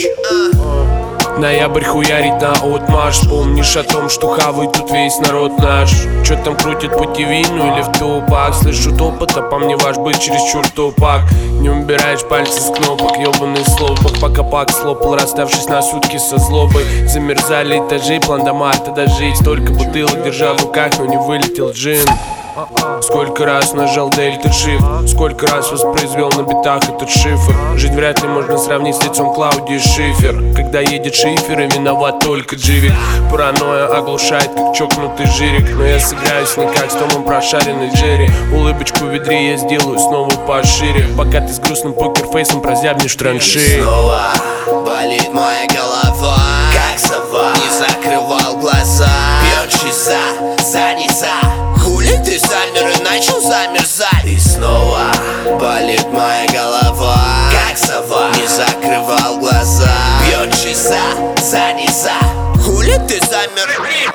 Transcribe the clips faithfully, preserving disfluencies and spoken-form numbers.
Ноябрь хуярит на отмаш. Помнишь о том, что хавает тут весь народ наш? Чё там крутит по ти ви, ну или в тупак? Слышу топот, а по мне ваш быть чересчур тупак. Не убираешь пальцы с кнопок, ёбаный слопок. Пока пак слопал, расставшись на сутки со злобой. Замерзали этажи, план до марта дожить. Столько бутылок держа в руках, но не вылетел джин. Сколько раз нажал дельта shift, сколько раз воспроизвел на битах этот шифр. Жизнь вряд ли можно сравнить с лицом Клаудии Шифер. Когда едет шифер, и виноват только дживик. Паранойя оглушает, как чокнутый жирик. Но я сыграюсь не как с Томом прошаренный Джерри. Улыбочку в ведре я сделаю снова пошире. Пока ты с грустным покерфейсом прозябнешь в траншеи. Снова болит моя голова, как сова. Не закрывал глаза, бьет шиза, задница. Хули ты замер и начал замерзать. И снова болит моя голова, как сова. Не закрывал глаза, бьет шиза, задница. Хули ты замер.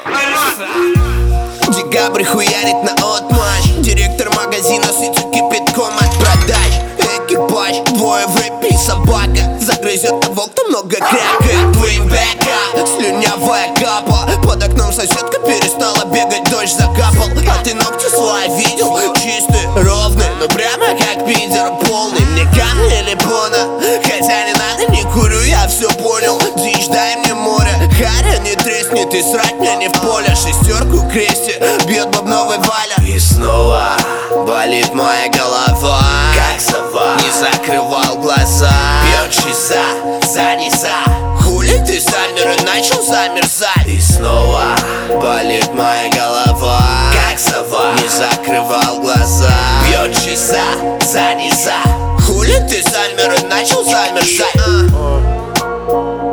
Декабрь хуярит на отмаш. Директор магазина сытся кипятком от продач. Экипаж, двое в рэпе, собака загрызет того, кто много крякает. Плейбека, слюнявая капа. Под окном соседка перестала бегать, дождь закапал. А ты ногти слоя видел? Чистые, ровные, но прямо как Питер полный. Мне камни или бона? Хотя не надо, не курю, я все понял. Дичь, дай мне море, харя не треснет. И срать мне не в поле. Шестерку крести бьет бобновый Валя. И снова болит моя голова, как сова. Не закрывал глаза, бьет шиза, задница. Хули ты замер и начал замерзать. И снова болит моя голова, как сова. Не закрывал глаза, бьет шиза, задница. Хули ты замер и начал замерзать.